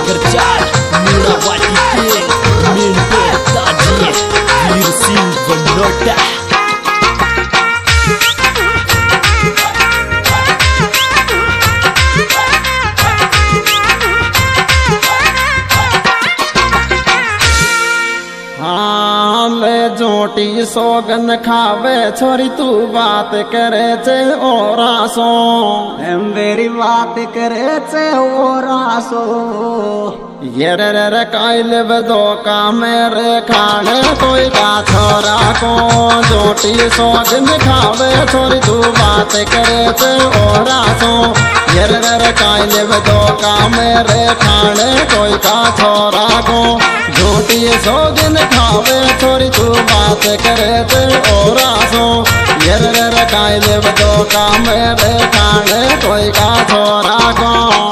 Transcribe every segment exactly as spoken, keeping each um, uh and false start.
सागर चार मीरा वाटी के मिंटो ताजी वीर सिंह बनोटा। हाँ ले जोटी सोगन खावे छोरी तू बात करे चे ओरा सो मेरी बात करे चे ओरा सो ये रे रे रे काइल बदो का मेरे खाने कोई का छोरा को जोटी सोगन खावे छोरी तू बात करे चे ओरा सो ये रे रे रे काइल बदो का मेरे खाने कोई का छोरा को झूठी सोगन खावे छोरी तू बात करे ते ओरा सो ये रे रे काइले बदो का मेरे खाने कोई का छोरा को।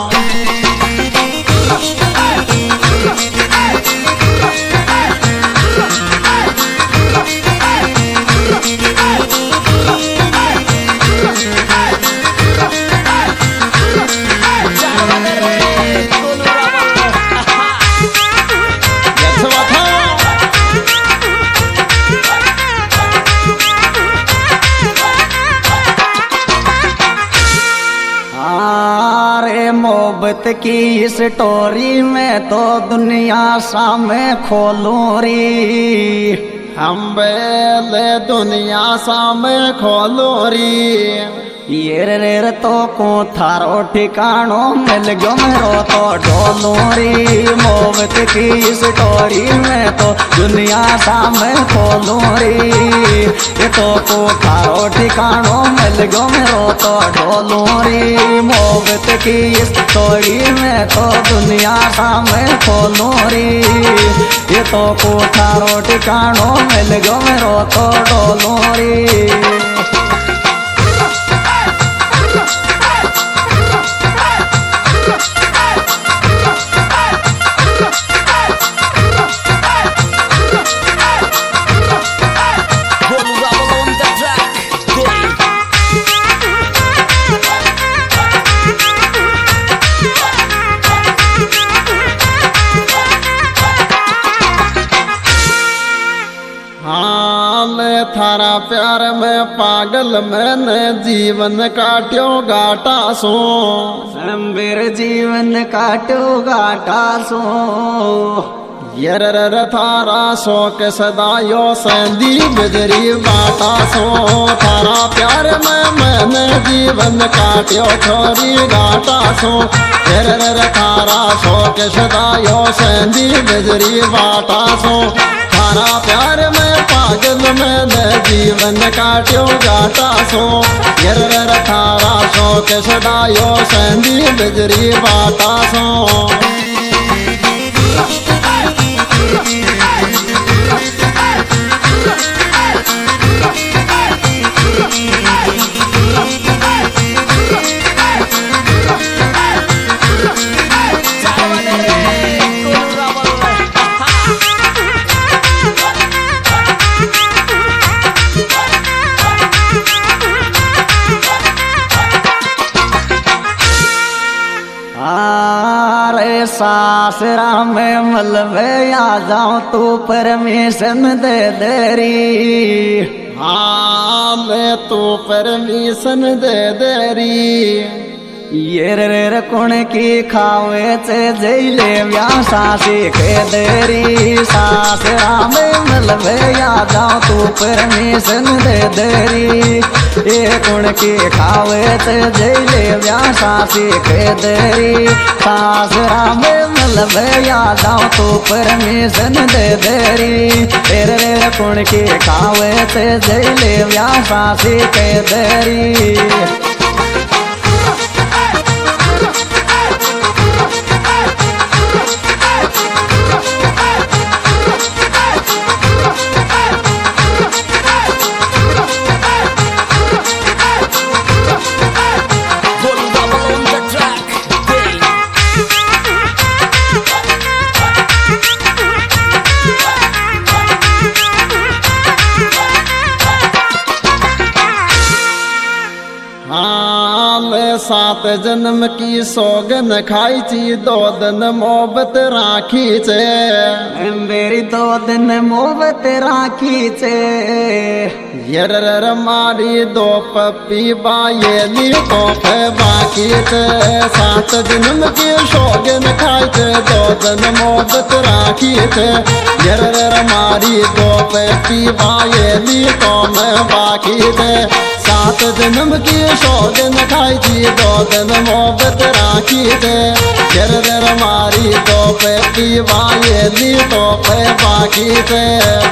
मोहब्बत की स्टोरी में तो दुनिया सामने खोलूं री हम बेले दुनिया सामने खोलूं री ये रे रे तो को थारो ठिकानो मिल गयो मेरो तो ढोलूं री मोहब्बत की स्टोरी में तो दुनिया सामने खोलूं री ये तो को थारो ठिकानो मिल गयो मेरो तो ढोलूं री मोहब्बत की स्टोरी में तो दुनिया सामने खोलूं री ये तो को थारो ठिकानो मिल गयो मेरो तो ढोलूं री। थारा प्यार में पागल मैंने जीवन काट्यो गाटा सो मेरे जीवन काट्यो गाटा सो ये रे रे थारा शोक सदायो सेंदी बिजरी बाटा सो थारा प्यार में मैंने जीवन काट्यो छोरी गाटा सो ये रे रे थारा शोक सदायो सेंदी बिजरी बाटा सो थारा प्यार में पागल मैंने जीवन काट्यो गाटा सो ये रे रे थारा शोक सदायो सेंदी बिजरी बाटा सो। सासरा में मलबे आ जाऊं तू परमिशन दे देरी हाँ मैं तू परमिशन दे देरी ये रे रे कौन की खावे चे जैले व्या सासी के देरी सासरा में मलबे आ जाऊं तू परमिशन दे देरी ये कौन की खावे चे जैले व्या सासी के देरी सासरा में मलबे आ जाऊं तू परमिशन दे देरी तेरे रे कौन की खावे चे जैले व्या सासी के देरी। हाँ सात जन्म की सौगन खाई ची दो दिन मोहब्बत राखी छे मेरी दो दिन मोहब्बत राखी छे यर मारी दो पप्पी बायेली तो फे बाकी छे सात जन्म की सौगन खाई छे दो दिन मोहब्बत राखी छे यर मारी दो पप्पी बायेली तो मैं बाकी छे सात जन्म की सौगन खाई थी दो दिन मोहब्बत राखी थे यर यर मारी दो पे पीवाएली तो पे बाकी थे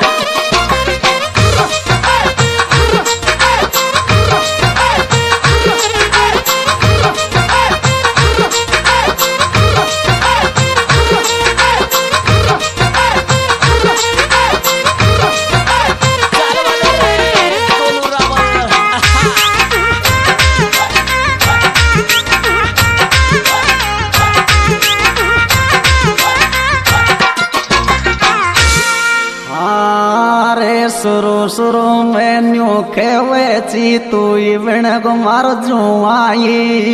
सुरु सुरु में न्यू खेवे ची तू इवण गुमार जुआई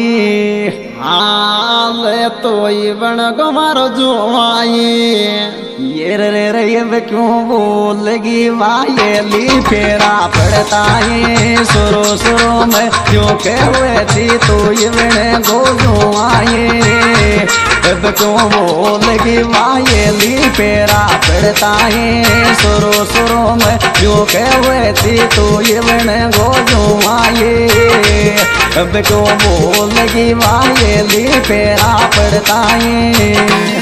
हाले तो इवण गुमार जुआई ये रे रे ये क्यों बोलगी वायेली फेरा पड़ता है सुरु सुरु में न्यू खेवे ची तू इवण गो जुआई अब क्यों बोलगी वायेली फेरा पड़ता है सुरु सुरु में जो कहवे थी तू ये बने गो जुआए अब क्यों बोलगी वायेली फेरा पड़ता है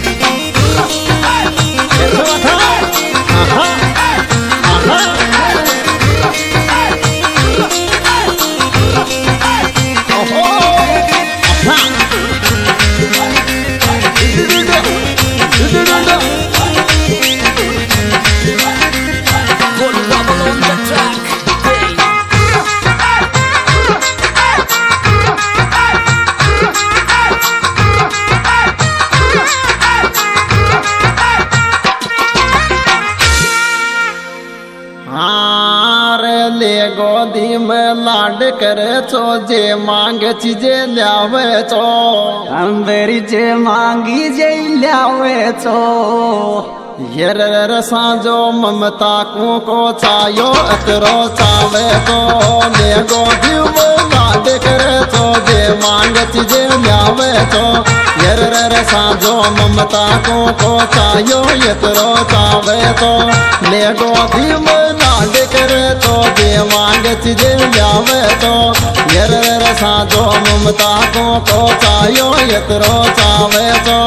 गोदी में लाड करे छो जे मांग चीजे लावे छो अंबेरी जे मांगी जे लावे छो यर साजो ममता को को चायो अतरो चावे तो ले गोदी में लाड करे छो जे मांग चीजे लावे छो यर साजो ममता को को चायो अतरो चावे तो ले गोदी में लाड करे तो जे मांग चीजे लावे तो यर साजो ममता को को चायो यतरो चावे तो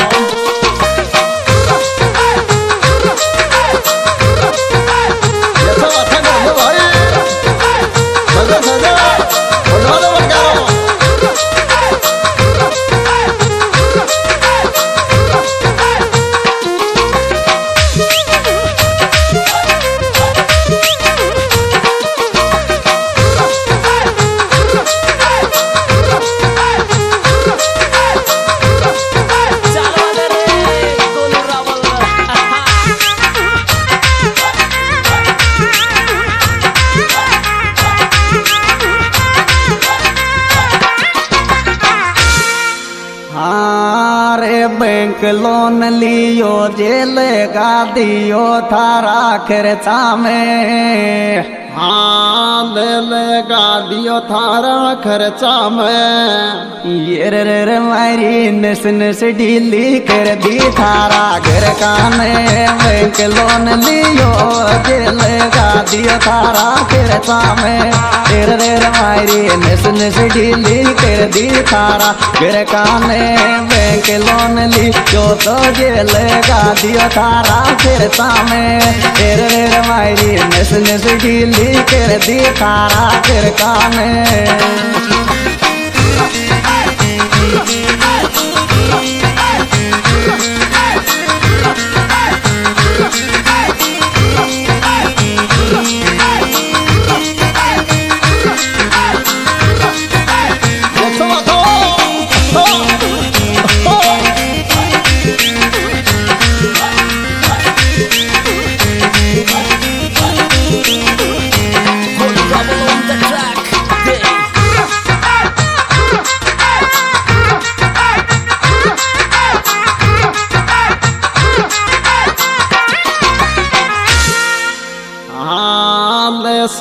बैंक लोन लियो जेल गा दियो थारा खर्चा में हाँ लगा दियो थारा खर्चा में ये रे मारी नस नस ढीली कर दी थारा घर काने बैंक लोन लियो जेल गा दियो थारा खर्चा में रे रे मारी नस नस ढीली कर दी थारा घर काने बैंक लोन लियो तो जेल गा दियो थारा खर्चा में रे रे मारी नस नस ढीली कर दी थारा फिर काने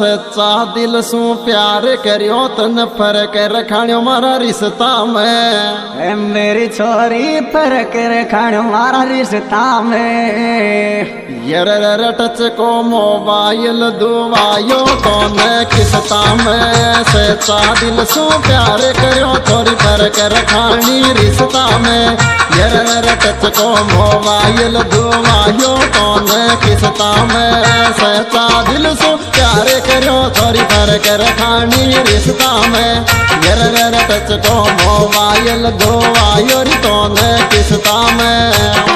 सच्चा दिल सू प्यार करियो तन फर्क रखाणो मारा रिश्ता में। ए मेरी छोरी फर्क रखाणो मारा रिश्ता में। यर टच को मोबाइल दुआयो तो न किस्ता में। सच्चा दिल सू प्यार करियो छोरी फर्क रखानी रिश्ता में। यर टच को मोबाइल दुआयो तो न किस्ता में। सच्चा दिल सू प्यार करियो छोरी फर्क रखानी रिश्ता में। यर टच को मोबाइल दुआयो तो न किस्ता में।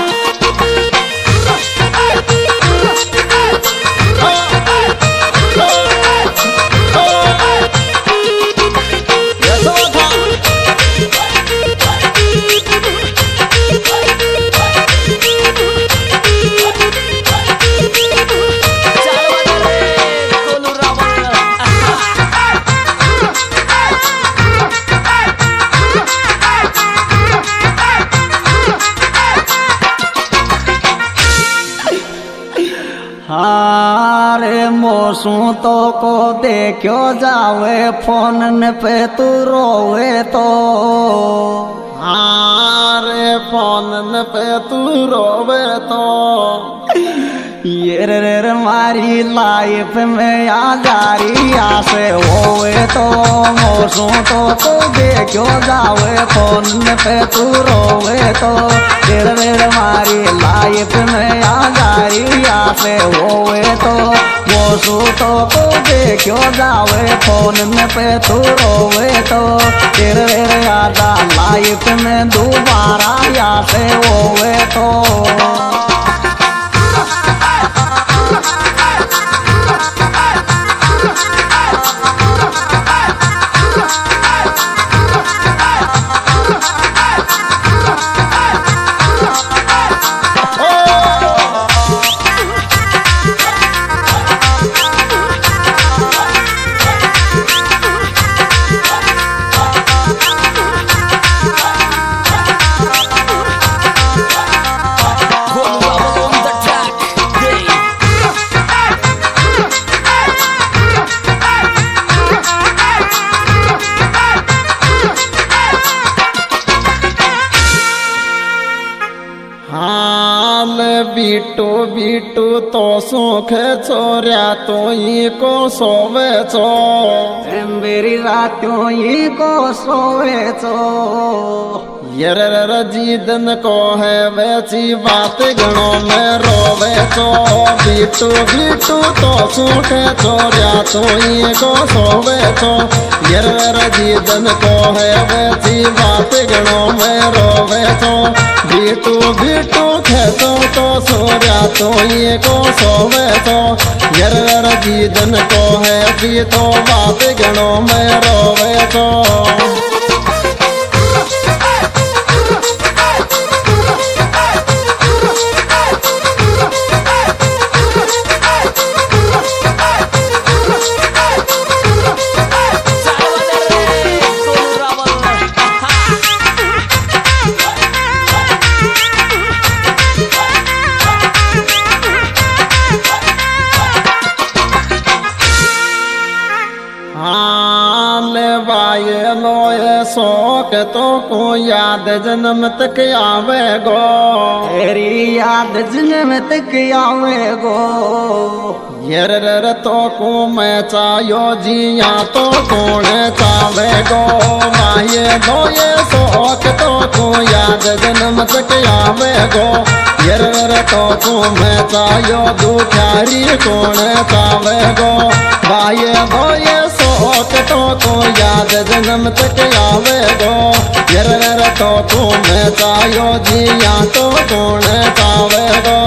हारे मोसू तो को देखो जावे फोन पे तू रोवे तो। हारे फोन पे तू रोवे तो। ये रे मारी लाइफ में आ जारी आसे होवे तो। मोसू तो को देखो जावे फोन पे तू रोवे तो। ये रे मारी लाइफ में आ जारी आसे होवे तो। मोसू तो को देखो जावे फोन पे तू रोवे तो। ये रे आजा लाइफ में दोबारा आसे होवे तो। बीटू बीटू तो सुख छोरिया तो ही को सोवे छो। मेरी रातों ही को सोवे छो। यर जीदन को है वैसी बात गणों में रोवे छो। बीटू बीटू तो सुख छोरिया तो ही को सोवे छो। यर जीदन को है वैसी बात गणों में रोवे छो। बीटू बीटू खेतो तो सोरिया तो ये को सोवे तो। यर जीदन को है जी तो बात गणों में रोवे तो। शौक तो को याद जन्म तक आवे गो। तेरी याद जन्म तक आवे गो। यर तो को मैं चायो जिया तो कौन चावे गो। माये दो ये शौक तो को याद जन्म तक आवे गो। यर तो को मैं चायो दुखारी कौन चावे गो। माये दो ये शौक तो को याद जन्म तक आवे गो। यर तो को मैं चायो जिया तो कौन चावे गो।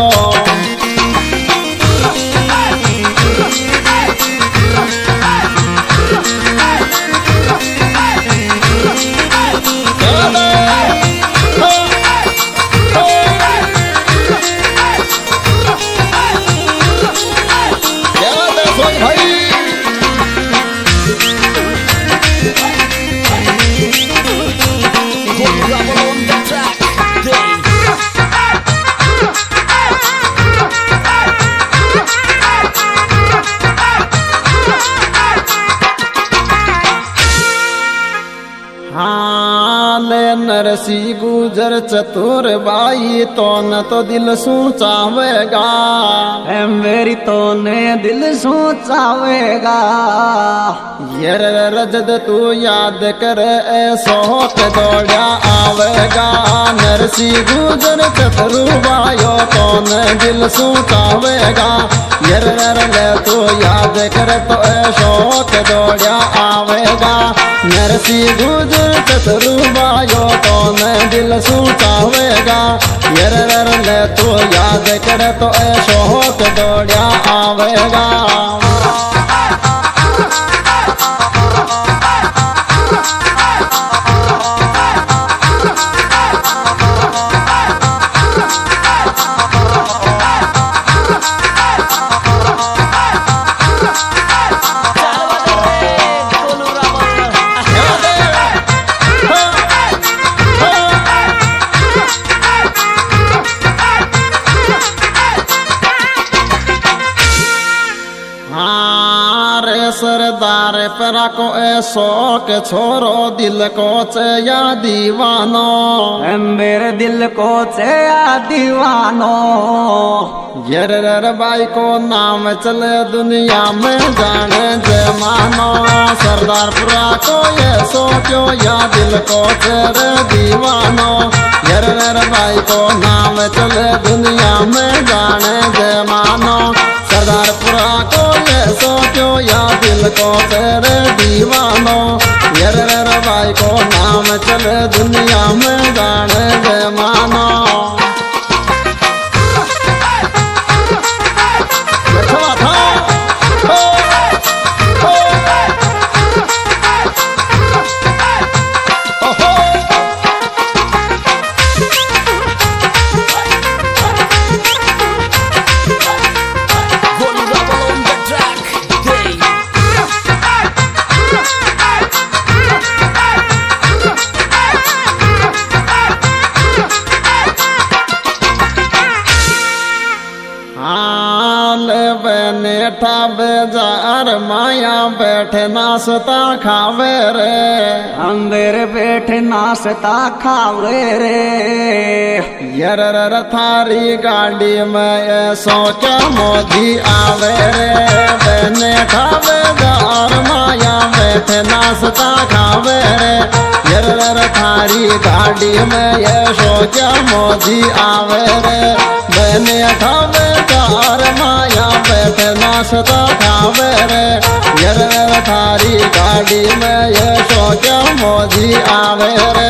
नरसी गुजर चतुर बाई तो न तो दिल सोचावेगा, मेरी तो ने दिल सोचावेगा। यर रजद तू याद कर ऐसो के दौड़ा आवेगा, नरसी गुजर चतुर बायो तो न दिल सोचावेगा। यर ले तू याद कर तो ऐसो के दौड़ा आवेगा, नरसी गुजर चतुर बायो तो न दिल सोचावेगा। यर ले तू याद कर तो ऐसो के दौड़ा आवेगा। सरदार परा को ऐसो के छोरो दिल को चया दीवानो, मेरे दिल को चया दीवानो। यर बाई को नाम चले दुनिया में जाने जमानो, सरदार पुरा को ऐसो क्यों या दिल को चेरे दीवानो। यर बाई को नाम चले दुनिया में जाने जमानो, सरदार पुरा को ऐसो क्यों या दिल को तेरे दीवानो। यर बाई को नाम चले दुनिया में जाने जमानो। नेठा बेजार माया बैठे नाश्ता खावे रे, अंदर बैठे नाश्ता खावे रे। यर थारी गाड़ी में ऐसो क्या मोदी आवे रे, नेठा बेजार माया बैठे नाश्ता खावे रे। यर थारी गाड़ी में ऐसो क्या मोदी आवे रे, नेठा बेजार माया बैठे नाश्ता खावे रे। यर थारी गाड़ी में ये सो क्या मोदी आवे रे।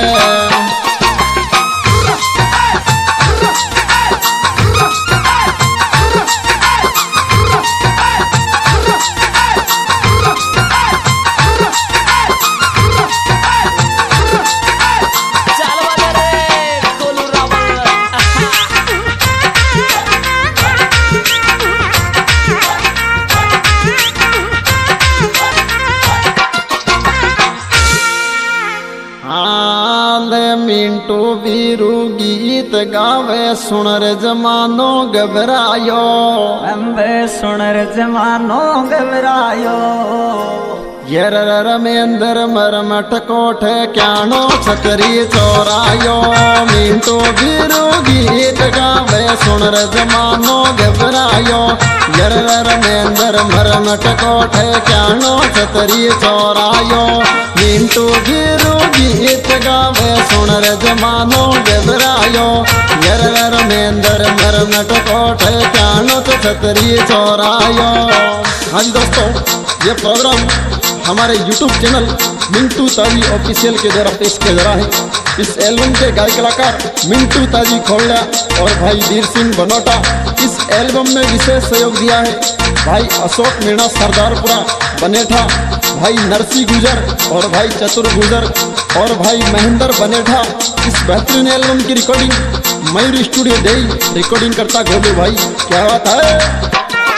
मिंटू बीरू गीत गावे सुनर जमानो घबरायो, अंबे सुनर जमानो घबरायो। यर रमेंद्र मरमठ कोठे क्यानो छकरी चोरायो, मिंटू बीरू गीत गावे सुनर जमानो घबरायो। यर रमेंद्र मरमठ कोठे क्यानो छतरी चोरायो, मिंटू बीरू गीत गावे सुनर जमानो घबरायो। यर रमेंद्र मरमठ कोठे क्यानो छतरी चोरायो। हाँ जी दोस्तों, ये प्रोग्राम हमारे यूट्यूब चैनल मिंटू ताजी ऑफिशियल के द्वारा पेश किया जा रहा है। इस एल्बम के गायक कलाकार मिंटू ताजी खोलया और भाई वीर सिंह बनोटा। इस एल्बम में विशेष सहयोग दिया है भाई अशोक मीणा सरदारपुरा बनेठा, भाई नरसी गुजर और भाई चतुर गुजर और भाई महेंद्र बनेठा। इस बेहतरीन एल्बम की रिकॉर्डिंग मयूर स्टूडियो दे रिकॉर्डिंग करता गोलू भाई। क्या बात है।